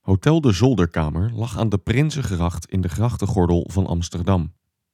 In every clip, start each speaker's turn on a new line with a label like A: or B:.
A: Hotel de Zolderkamer lag aan de Prinsengracht in de grachtengordel van Amsterdam.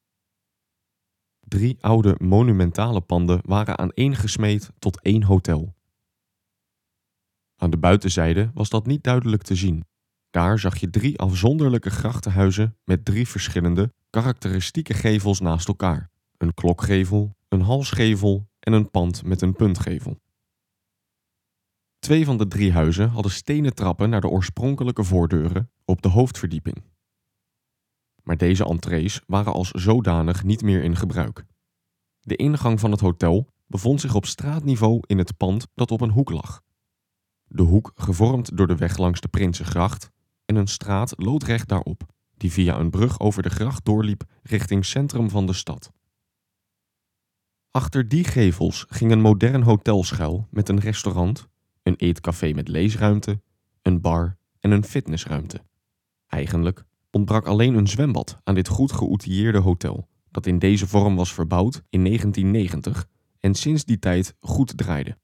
A: 3 oude monumentale panden waren aaneengesmeed tot 1 hotel. Aan de buitenzijde was dat niet duidelijk te zien. Daar zag je 3 afzonderlijke grachtenhuizen met 3 verschillende, karakteristieke gevels naast elkaar. Een klokgevel, een halsgevel en een pand met een puntgevel. 2 van de 3 huizen hadden stenen trappen naar de oorspronkelijke voordeuren op de hoofdverdieping. Maar deze entrees waren als zodanig niet meer in gebruik. De ingang van het hotel bevond zich op straatniveau in het pand dat op een hoek lag. De hoek gevormd door de weg langs de Prinsengracht en een straat loodrecht daarop, die via een brug over de gracht doorliep richting centrum van de stad. Achter die gevels ging een modern hotel schuil met een restaurant, een eetcafé met leesruimte, een bar en een fitnessruimte. Eigenlijk ontbrak alleen een zwembad aan dit goed geoutilleerde hotel, dat in deze vorm was verbouwd in 1990 en sinds die tijd goed draaide.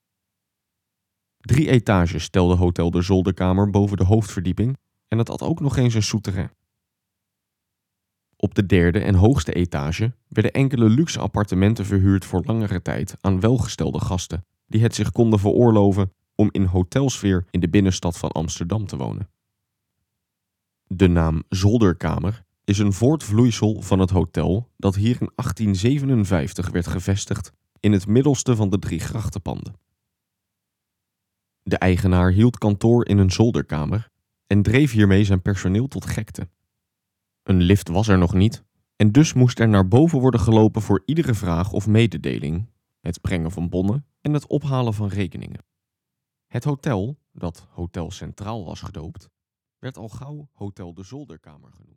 A: 3 etages stelde Hotel de Zolderkamer boven de hoofdverdieping en het had ook nog eens een souterrain. Op de 3e en hoogste etage werden enkele luxe appartementen verhuurd voor langere tijd aan welgestelde gasten die het zich konden veroorloven om in hotelsfeer in de binnenstad van Amsterdam te wonen. De naam Zolderkamer is een voortvloeisel van het hotel dat hier in 1857 werd gevestigd in het middelste van de 3 grachtenpanden. De eigenaar hield kantoor in een zolderkamer en dreef hiermee zijn personeel tot gekte. Een lift was er nog niet en dus moest er naar boven worden gelopen voor iedere vraag of mededeling, het brengen van bonnen en het ophalen van rekeningen. Het hotel, dat Hotel Centraal was gedoopt, werd al gauw Hotel de Zolderkamer genoemd.